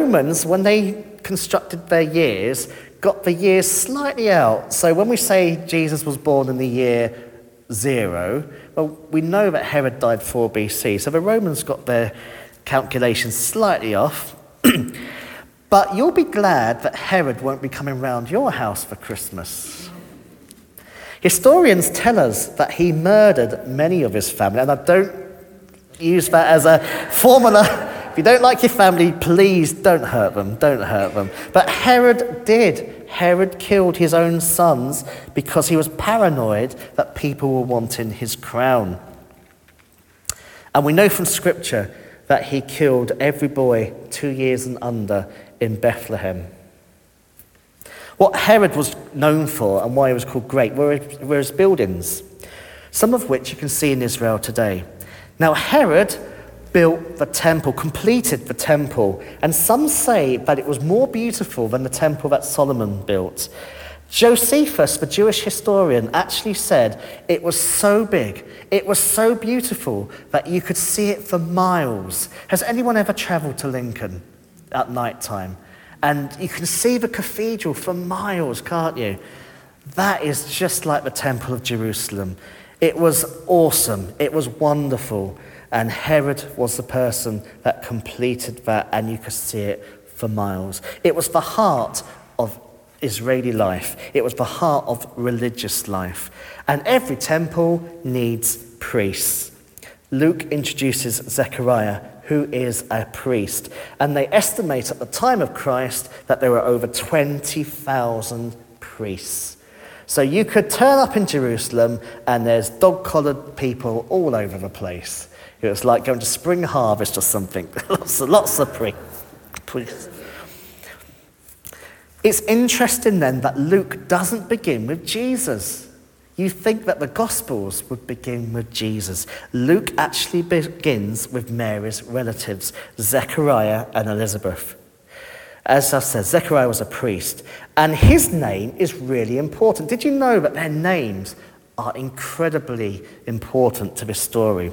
Romans, when they constructed their years, got the years slightly out. So when we say Jesus was born in the year 0, well, we know that Herod died 4 BC. So the Romans got their calculations slightly off. But you'll be glad that Herod won't be coming round your house for Christmas. Historians tell us that he murdered many of his family, and I don't use that as a formula. If you don't like your family, please don't hurt them, But Herod did. Herod killed his own sons because he was paranoid that people were wanting his crown. And we know from Scripture that he killed every boy 2 years and under in Bethlehem. What Herod was known for and why he was called great were his buildings, some of which you can see in Israel today. Now, Herod built the temple, completed the temple, and some say that it was more beautiful than the temple that Solomon built. Josephus, the Jewish historian, actually said it was so big, it was so beautiful that you could see it for miles. Has anyone ever travelled to Lincoln at night time? And you can see the cathedral for miles, can't you? That is just like the Temple of Jerusalem. It was awesome, it was wonderful, and Herod was the person that completed that, and you could see it for miles. It was the heart of Israeli life. It was the heart of religious life. And every temple needs priests. Luke introduces Zechariah, who is a priest. And they estimate at the time of Christ that there were over 20,000 priests. So you could turn up in Jerusalem and there's dog-collared people all over the place. It was like going to Spring Harvest or something. lots of priests. It's interesting then that Luke doesn't begin with Jesus. You think that the Gospels would begin with Jesus. Luke actually begins with Mary's relatives, Zechariah and Elizabeth. As I've said, Zechariah was a priest, and his name is really important. Did you know that their names are incredibly important to this story?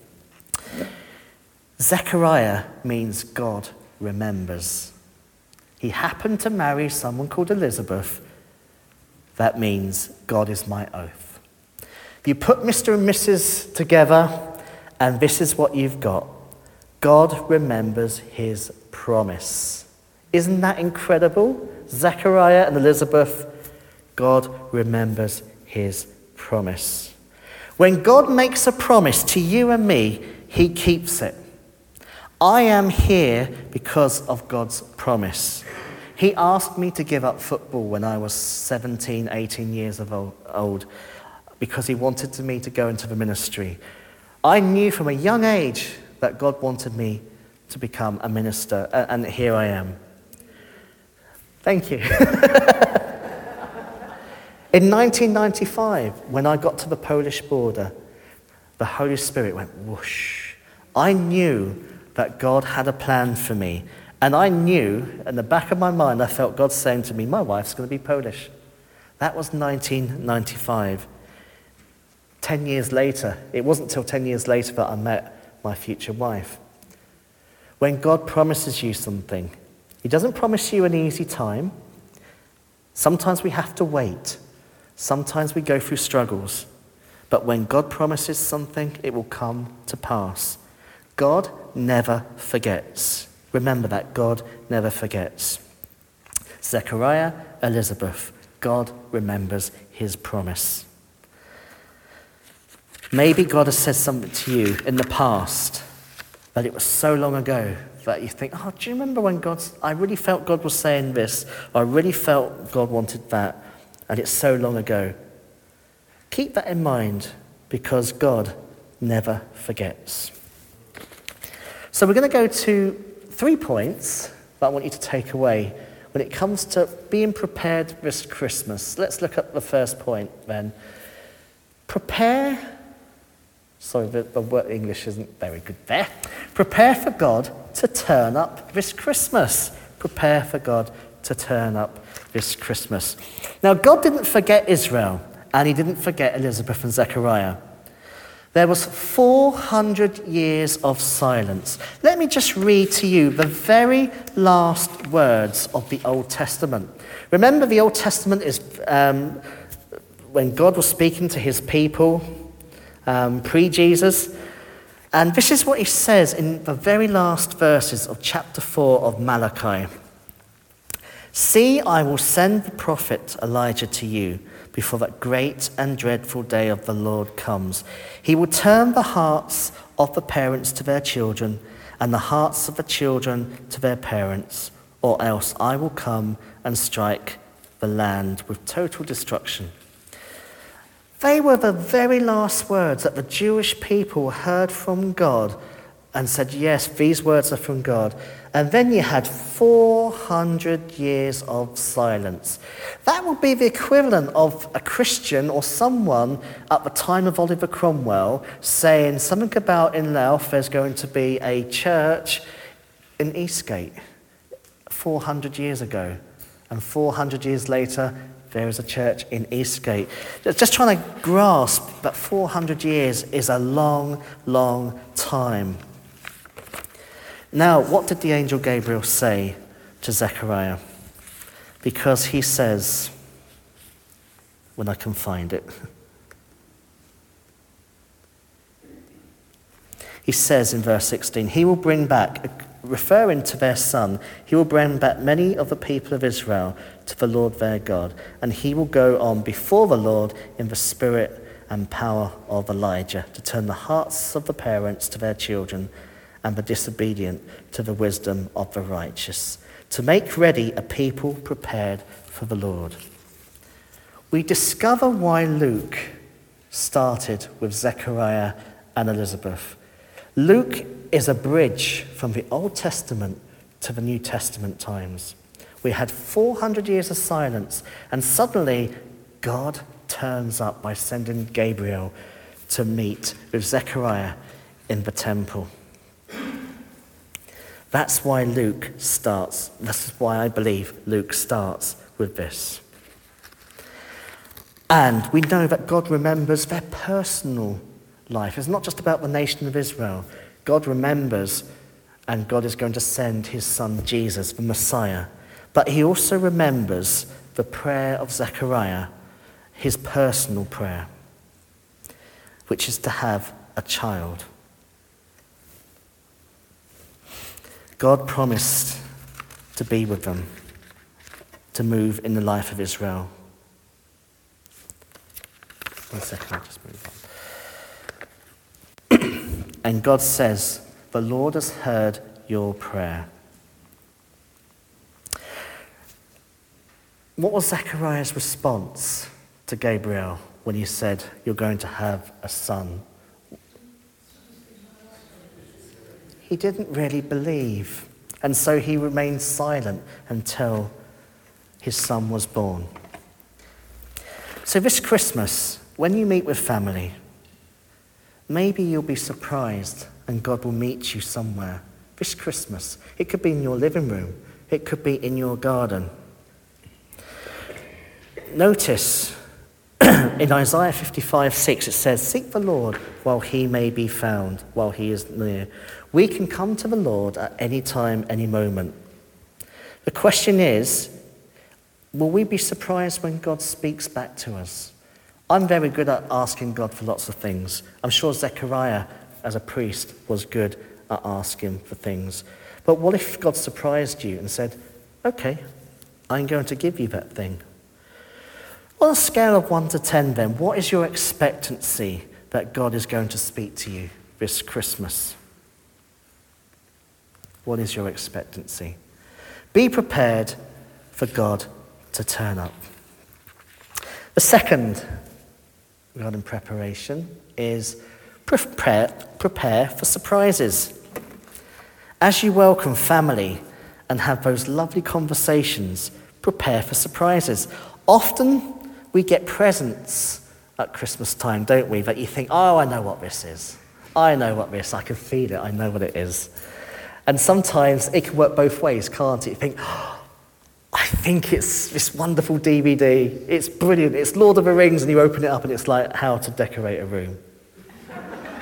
Zechariah means God remembers. He happened to marry someone called Elizabeth. That means God is my oath. If you put Mr. and Mrs. together, and this is what you've got. God remembers his promise. Isn't that incredible? Zechariah and Elizabeth, God remembers his promise. When God makes a promise to you and me, he keeps it. I am here because of God's promise. He asked me to give up football when I was 17, 18 years old because he wanted me to go into the ministry. I knew from a young age that God wanted me to become a minister, and here I am. Thank you. In 1995, when I got to the Polish border, the Holy Spirit went whoosh. I knew that God had a plan for me. And I knew, in the back of my mind, I felt God saying to me, my wife's going to be Polish. That was 1995. 10 years later, it wasn't until 10 years later that I met my future wife. When God promises you something, he doesn't promise you an easy time. Sometimes we have to wait. Sometimes we go through struggles. But when God promises something, it will come to pass. God never forgets. Remember that, God never forgets. Zechariah, Elizabeth, God remembers his promise. Maybe God has said something to you in the past, but it was so long ago that you think, oh, do you remember when I really felt God was saying this, or I really felt God wanted that, and it's so long ago. Keep that in mind, because God never forgets. So we're going to go to 3 points that I want you to take away when it comes to being prepared this Christmas. Let's look at the first point then. Prepare. Sorry, the word English isn't very good there. Prepare for God to turn up this Christmas. Prepare for God to turn up this Christmas. Now, God didn't forget Israel, and he didn't forget Elizabeth and Zechariah. There was 400 years of silence. Let me just read to you the very last words of the Old Testament. Remember, the Old Testament is when God was speaking to his people pre-Jesus. And this is what he says in the very last verses of chapter 4 of Malachi. "See, I will send the prophet Elijah to you before that great and dreadful day of the Lord comes. He will turn the hearts of the parents to their children and the hearts of the children to their parents, or else I will come and strike the land with total destruction." They were the very last words that the Jewish people heard from God and said, yes, these words are from God. And then you had 400 years of silence. That would be the equivalent of a Christian or someone at the time of Oliver Cromwell saying something about in Louth there's going to be a church in Eastgate 400 years ago. And 400 years later, there is a church in Eastgate. Just trying to grasp that 400 years is a long, long time. Now, what did the angel Gabriel say to Zechariah? Because he says, when I can find it, he says in verse 16, he will bring back, referring to their son, he will bring back many of the people of Israel to the Lord their God, and he will go on before the Lord in the spirit and power of Elijah, to turn the hearts of the parents to their children and the disobedient to the wisdom of the righteous, to make ready a people prepared for the Lord. We discover why Luke started with Zechariah and Elizabeth. Luke is a bridge from the Old Testament to the New Testament times. We had 400 years of silence, and suddenly God turns up by sending Gabriel to meet with Zechariah in the temple. That's why Luke starts. That's why I believe Luke starts with this. And we know that God remembers their personal life. It's not just about the nation of Israel. God remembers, and God is going to send his son Jesus, the Messiah. But he also remembers the prayer of Zechariah, his personal prayer, which is to have a child. God promised to be with them, to move in the life of Israel. 1 second, I'll just move on. And God says, the Lord has heard your prayer. What was Zechariah's response to Gabriel when he said, you're going to have a son? He didn't really believe, and so he remained silent until his son was born. So this Christmas, when you meet with family, maybe you'll be surprised and God will meet you somewhere. This Christmas, it could be in your living room, it could be in your garden. Notice in Isaiah 55:6 it says, seek the Lord while he may be found, while he is near. We can come to the Lord at any time, any moment. The question is, will we be surprised when God speaks back to us? I'm very good at asking God for lots of things. I'm sure Zechariah, as a priest, was good at asking for things. But what if God surprised you and said, okay, I'm going to give you that thing? On a scale of 1 to 10 then, what is your expectancy that God is going to speak to you this Christmas? What is your expectancy? Be prepared for God to turn up. The second regarding preparation is prepare for surprises. As you welcome family and have those lovely conversations, prepare for surprises. Often we get presents at Christmas time, don't we, that you think, oh, I know what this is. I know what this is. I can feel it. I know what it is. And sometimes it can work both ways, can't it? You think, oh, I think it's this wonderful DVD. It's brilliant. It's Lord of the Rings, and you open it up and it's like how to decorate a room.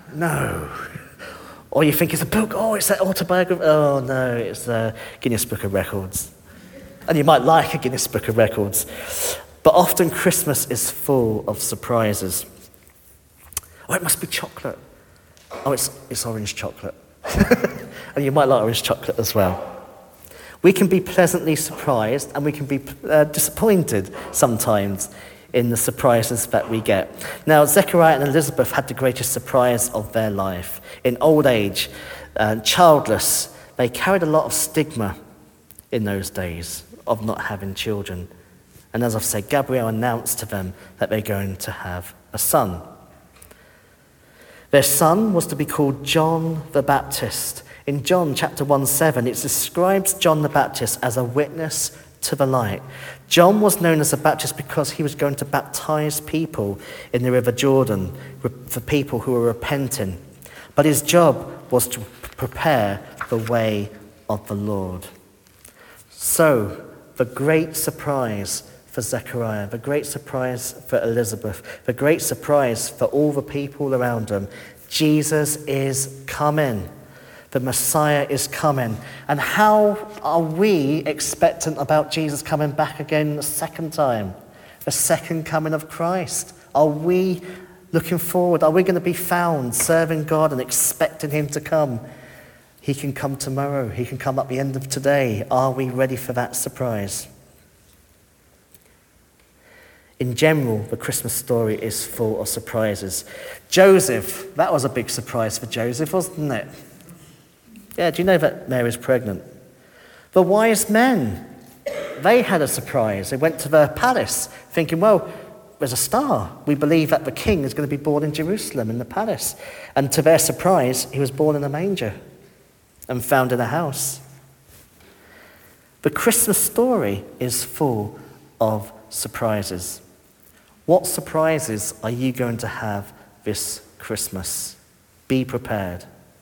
No. Or you think it's a book, oh, it's that autobiography. Oh, no, it's the Guinness Book of Records. And you might like a Guinness Book of Records. But often Christmas is full of surprises. Oh, it must be chocolate. Oh, it's orange chocolate. And you might like orange chocolate as well. We can be pleasantly surprised and we can be disappointed sometimes in the surprises that we get. Now, Zechariah and Elizabeth had the greatest surprise of their life. In old age, childless, they carried a lot of stigma in those days of not having children. And as I've said, Gabriel announced to them that they're going to have a son. Their son was to be called John the Baptist. In John chapter 1:7, it describes John the Baptist as a witness to the light. John was known as the Baptist because he was going to baptize people in the River Jordan for people who were repenting. But his job was to prepare the way of the Lord. So, the great surprise for Zechariah, the great surprise for Elizabeth, the great surprise for all the people around them, Jesus is coming. The Messiah is coming. And how are we expectant about Jesus coming back again the second time? The second coming of Christ. Are we looking forward? Are we going to be found serving God and expecting him to come? He can come tomorrow. He can come at the end of today. Are we ready for that surprise? In general, the Christmas story is full of surprises. Joseph, that was a big surprise for Joseph, wasn't it? Yeah, do you know that Mary's pregnant? The wise men, they had a surprise. They went to the palace thinking, well, there's a star. We believe that the king is going to be born in Jerusalem in the palace. And to their surprise, he was born in a manger and found in a house. The Christmas story is full of surprises. What surprises are you going to have this Christmas? Be prepared.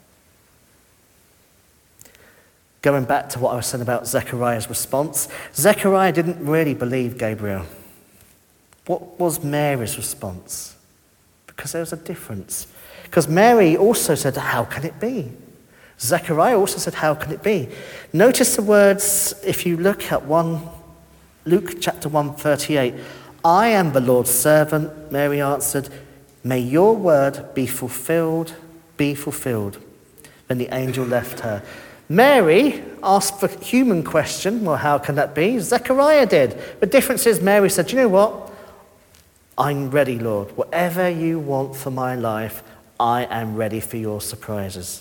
Going back to what I was saying about Zechariah's response, Zechariah didn't really believe Gabriel. What was Mary's response? Because there was a difference. Because Mary also said, how can it be? Zechariah also said, how can it be? Notice the words, if you look at Luke chapter 1:38. I am the Lord's servant, Mary answered. May your word be fulfilled, be fulfilled. Then the angel left her. Mary asked the human question, well, how can that be? Zechariah did. The difference is Mary said, you know what? I'm ready, Lord. Whatever you want for my life, I am ready for your surprises.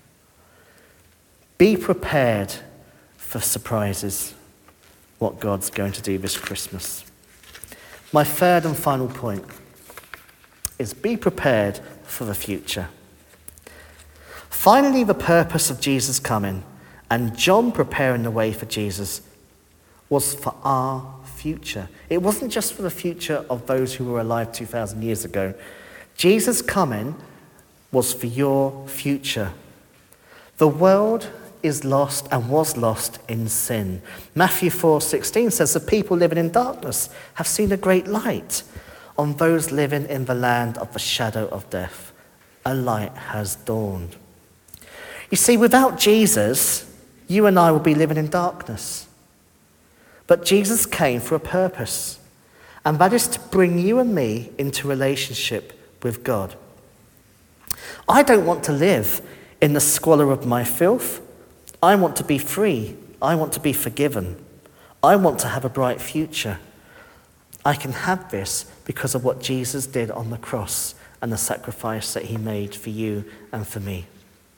Be prepared for surprises, what God's going to do this Christmas. My third and final point is be prepared for the future. Finally, the purpose of Jesus coming and John preparing the way for Jesus was for our future. It wasn't just for the future of those who were alive 2,000 years ago. Jesus coming was for your future. The world is lost and was lost in sin. Matthew 4:16 says the people living in darkness have seen a great light. On those living in the land of the shadow of death, a light has dawned. You see, without Jesus, you and I will be living in darkness. But Jesus came for a purpose, and that is to bring you and me into relationship with God. I don't want to live in the squalor of my filth. I want to be free. I want to be forgiven. I want to have a bright future. I can have this because of what Jesus did on the cross and the sacrifice that he made for you and for me.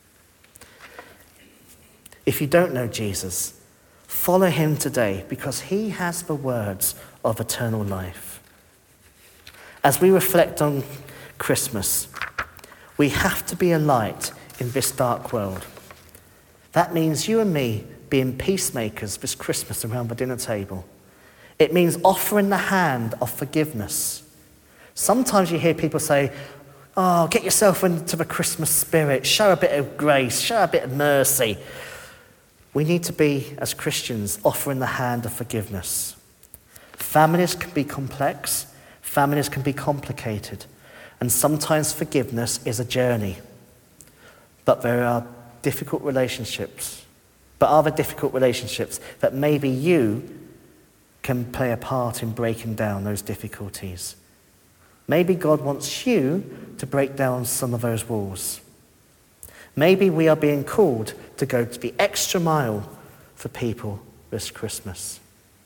If you don't know Jesus, follow him today because he has the words of eternal life. As we reflect on Christmas, we have to be a light in this dark world. That means you and me being peacemakers this Christmas around the dinner table. It means offering the hand of forgiveness. Sometimes you hear people say, oh, get yourself into the Christmas spirit, show a bit of grace, show a bit of mercy. We need to be, as Christians, offering the hand of forgiveness. Families can be complex, families can be complicated, and sometimes forgiveness is a journey. But there are difficult relationships. But are there difficult relationships that maybe you can play a part in breaking down those difficulties? Maybe God wants you to break down some of those walls. Maybe we are being called to go to the extra mile for people this Christmas.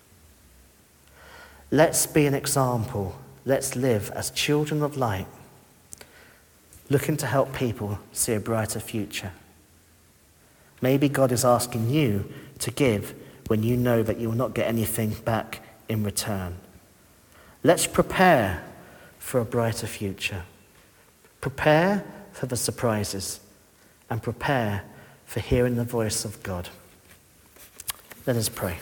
Let's be an example. Let's live as children of light, looking to help people see a brighter future. Maybe God is asking you to give when you know that you will not get anything back in return. Let's prepare for a brighter future. Prepare for the surprises and prepare for hearing the voice of God. Let us pray.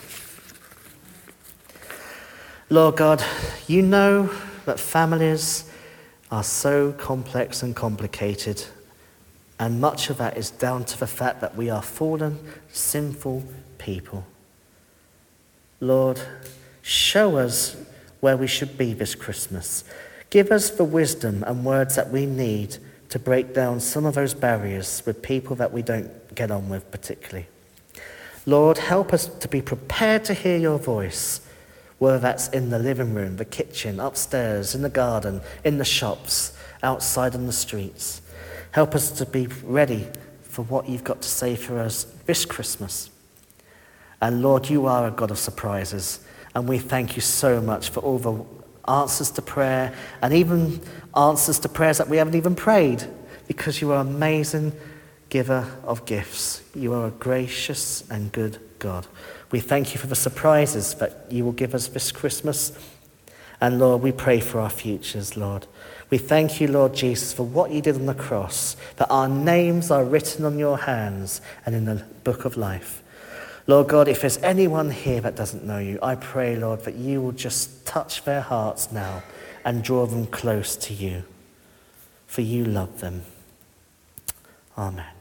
Lord God, you know that families are so complex and complicated, and much of that is down to the fact that we are fallen, sinful people. Lord, show us where we should be this Christmas. Give us the wisdom and words that we need to break down some of those barriers with people that we don't get on with particularly. Lord, help us to be prepared to hear your voice, whether that's in the living room, the kitchen, upstairs, in the garden, in the shops, outside on the streets. Help us to be ready for what you've got to say for us this Christmas. And Lord, you are a God of surprises, and we thank you so much for all the answers to prayer, and even answers to prayers that we haven't even prayed, because you are an amazing giver of gifts. You are a gracious and good God. We thank you for the surprises that you will give us this Christmas. And Lord, we pray for our futures, Lord. We thank you, Lord Jesus, for what you did on the cross, that our names are written on your hands and in the book of life. Lord God, if there's anyone here that doesn't know you, I pray, Lord, that you will just touch their hearts now and draw them close to you, for you love them. Amen.